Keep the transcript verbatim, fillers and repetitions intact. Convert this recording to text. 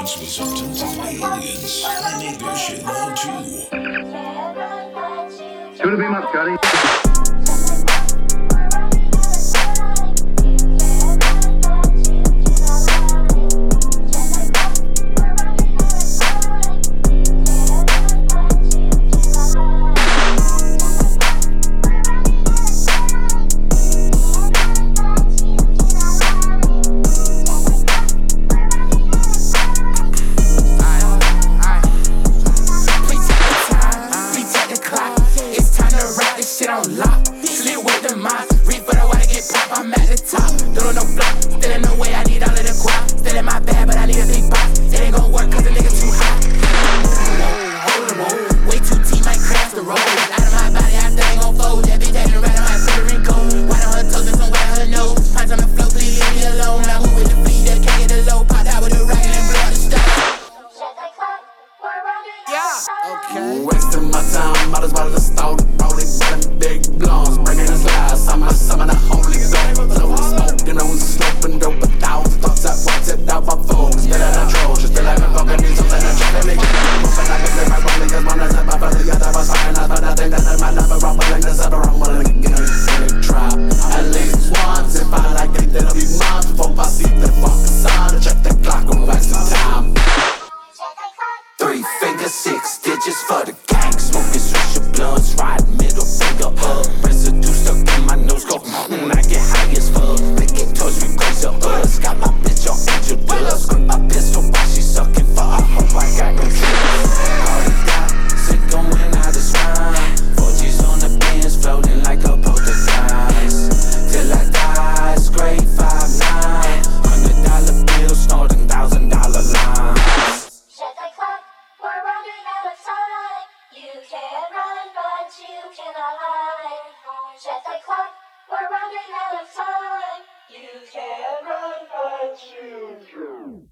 once was abducted by aliens. They need their shit now too. Soon to be my Scotty. Shit on lock, slid with the mods. Reach for the water, get pop, I'm at the top. Don't know no block, still in the way, I need all of the guap. Still in my bag, but I need a big box. It ain't gon' work cause the nigga too hot. Hold on, hold on, way too deep, might crash the road. Out of my body, I still ain't gon' fold. That bitch acting right on my Puerto Rico. White on her toes and some white on her nose. Pints on the floor, please leave me alone. Now who with the fleet that can't get the low? Popped out with a racket and blow out the stove. Yeah, okay. Wasting my time, might as well just start rolling big blondes, bringing the slides. I'm a summon a holy god. So we smoking, I was sloping dope a thousand thoughts at once. It out my phone, still in a troll, just still having fucking needs something to check it. Moving like a flip, my rolling is one of the my brother, the other was fine. I thought I think that I might never rock, but like this, I don't want to get a drop. At least once, if I like it, then it'll be months before I see the fucking sign. To check the clock, go back to time. Three fingers, six digits for the gang. Smoking switch your blunts, right middle finger up. Residue stuck in my nose, go mm, I get high as fuck. Licking toys, we crazy us. Got my bitch on angel dust. Grip my pistol while she sucking for I hope I got no trust. All the got sick going out of spine. Four G's on the bins, floating like a poltergeist. Till I die, it's grade five nine. Hundred dollar bills, snorting thousand dollar lines. You can't run, but you cannot hide. Check the clock, we're running out of time. You can't run, but you can.